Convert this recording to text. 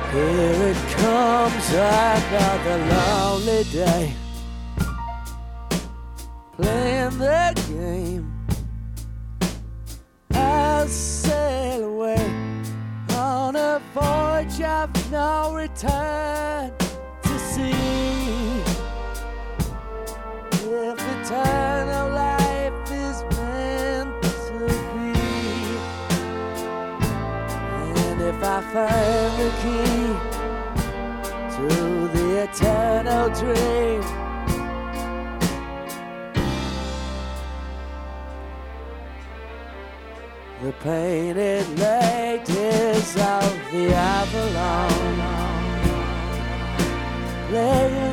Here it comes, another lonely day, playing the game. I'll sail away on a voyage of no return to see if eternal life is meant to be. And if I find the key to the eternal dream, the painted ladies of the Avalon, laying